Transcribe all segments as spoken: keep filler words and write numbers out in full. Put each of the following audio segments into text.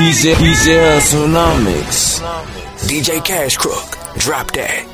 D J, D J Tsunamix. D J Cash Crook, drop that.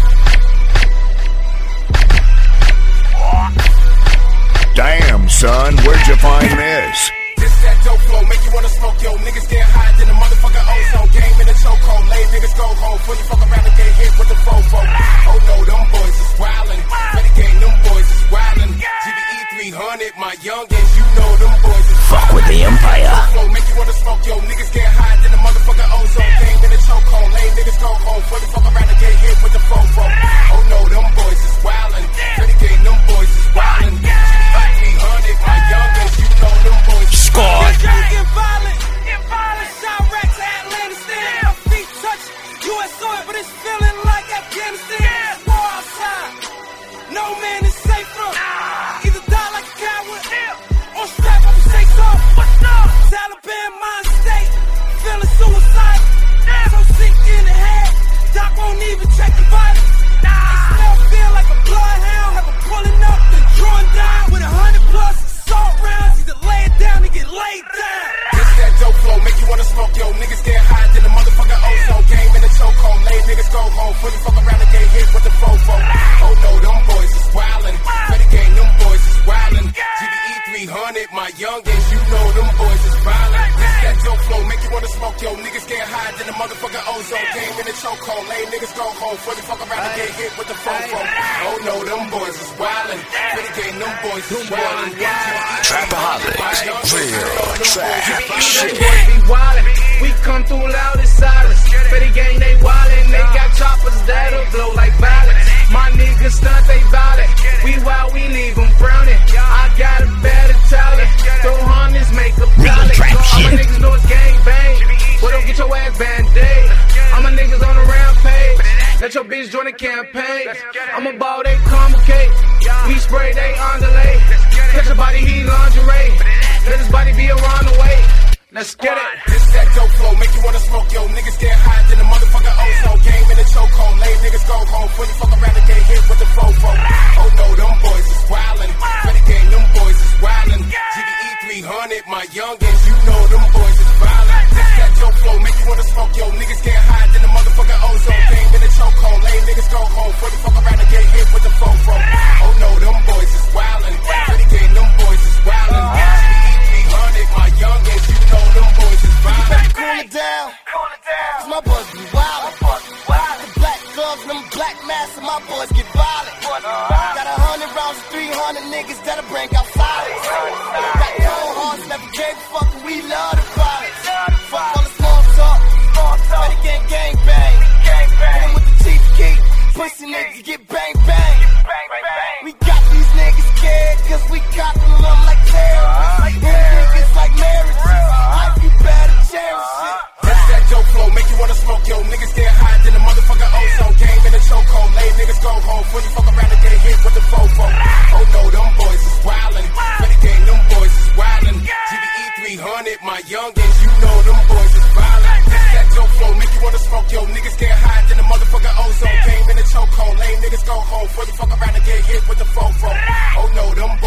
Damn, son, where'd you find this? This that dope flow, make you wanna smoke, yo. Niggas get high, then the motherfucker ozone. Game in the chokehold, lame niggas go home. Before you fuck around and get hit with the fofo. Oh no, them boys is wildin'. Ready game, them boys is wildin'. G B E three hundred, my youngins, you know them boys is wildin'. Fuck with the Empire. Flow, make you wanna smoke, yo. Niggas get high, then the motherfucker ozone. Game in the chokehold, lame niggas go home. Before you fuck around and get hit with the fofo. Oh no, them boys is wildin'. Ready game, them boys is wildin'. G B E three hundred, my youngins, you know them boys is Squad. Get violent, get violent. Chirac to Atlantis, my feet touch U S soil, but it's feeling like Afghanistan. It's war outside. No man is safe from. Either die like a coward or strap up and say so. What's up? Taliban mind state, feeling suicide. So sick in the head, doc won't even check the vitals. They smell feel like a bloodhound, have a pulling up and drawing down with a hundred plus assault rounds. Either lay it down or get laid down. This that dope flow, make you wanna smoke, yo. Niggas get high, then the motherfucker ozone. Game in the chokehold, lame niggas go home. Fully fuck around and get hit with the fofo. Oh no, them boys is wildin'. Ready game, them boys is wildin'. G B E three hundred, my youngins, you know them boys is violent. This that dope flow, make you wanna smoke, yo. Niggas get high, then the motherfucker ozone. Game in the chokehold, lame niggas go home. Fully fuck around and get hit with the fofo. Oh no, them boys is wildin'. Ready game, them boys is wildin'. Trapaholics, real trap shit. Be wildin'. We come through loud and silent. Fetty gang, they wildin'. They got choppers that'll blow like violence. My niggas stunt, they violent. We wild, we leave them frowning. I got a better talent. Throw hundreds, make a pallet. All my niggas know it's gang bang. Well, don't get your ass band-aid. All my niggas on the rampage. Let your bitch join the campaign. I'm a ball, they complicate. We spray, they underlay. Catch your body, he lingerie. Let his body be around the way. Let's get it. This that dope flow, make you wanna smoke, yo. Niggas get high, then the motherfucker ozone. Game in the chokehold, lame niggas go home. Fully fuck around and get hit with the fofo. Oh no, them boys is wildin'. Ready game, them boys is wildin'. G B E three hundred, my youngins, you know them boys is violent. This that dope flow, make you wanna smoke, yo. Niggas get high, then the motherfucker ozone. Game in the chokehold, lame niggas go home. Fully fuck around and get hit with the fofo. Oh no, them boys is wildin'. Ready game, them boys is wildin'. G B E three hundred, my youngins, you know them boys is violent. Cool it down, cool it down. Cause my boys be wild. The black gloves and them black masks and my boys get violent. Got a hundred rounds and three hundred niggas that'll bring out silence. Got cold hearts, never gave a fuck, and we love the violence. Fuck all the small talk, ready gang gang bang. Hit 'em with the chief key, pussy niggas get bang bang. We got these niggas scared cause we cockin' them like terrorists. Them niggas like marriages, life you better cherish it. This that dope flow, make you wanna smoke, yo. Niggas get high, then the motherfucker ozone. Game in the chokehold, lame niggas go home. Fully fuck around and get hit with the fofo. Oh no, them boys is wildin'. Ready game, them boys is wildin'. G B E three hundred, my youngins, you know them boys is violent. This that dope flow, make you wanna smoke, yo. Niggas get high, then the motherfucker ozone. Game in the chokehold, lame niggas go home. Fully fuck around and get hit with the fofo. Oh no, them boys